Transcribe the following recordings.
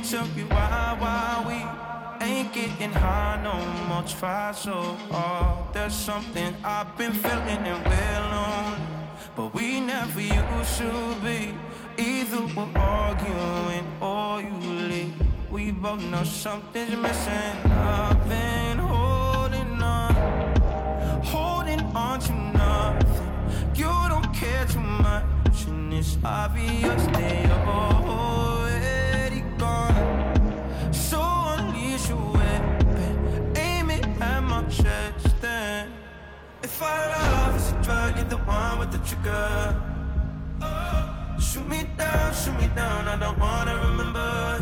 tell me why we ain't getting high no more. Try so hard. There's something I've been feeling and we're lonely, but we never used to be. Either we're arguing or you leave. We both know something's missing. I've been holding on to nothing. You don't care too much, and it's obvious that you're already gone. So unleash your weapon, aim it at my chest. Then, if our love is a drug, you're the one with the trigger. Shoot me down, I don't wanna remember.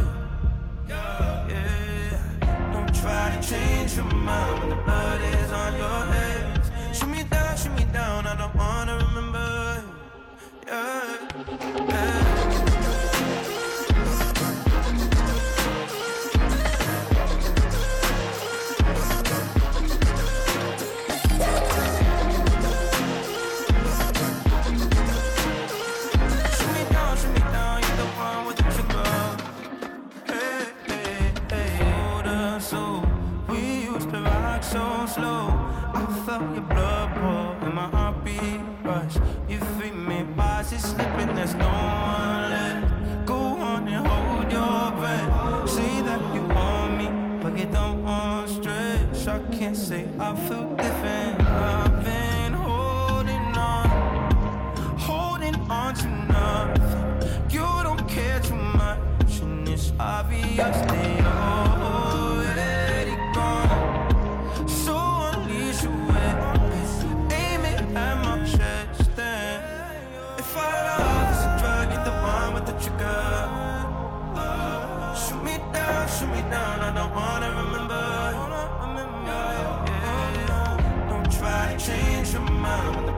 Yeah, don't try to change your mind when the blood is on your hands. Shoot me down, I don't wanna remember. Yeah, yeah. So slow, I felt your blood pour in my heartbeat rush. You feel me, bodies slipping, there's no one left. Go on and hold your breath. Say that you want me, but you don't want stress. I can't say I feel different. I've been holding on to nothing. You don't care too much, and it's obvious that you're already gone. So unleash your weapons, aim it at my chest. Then, if our love is a drug, you're the one with the trigger. Shoot me down, I don't wanna remember. Yeah, don't try to change your mind.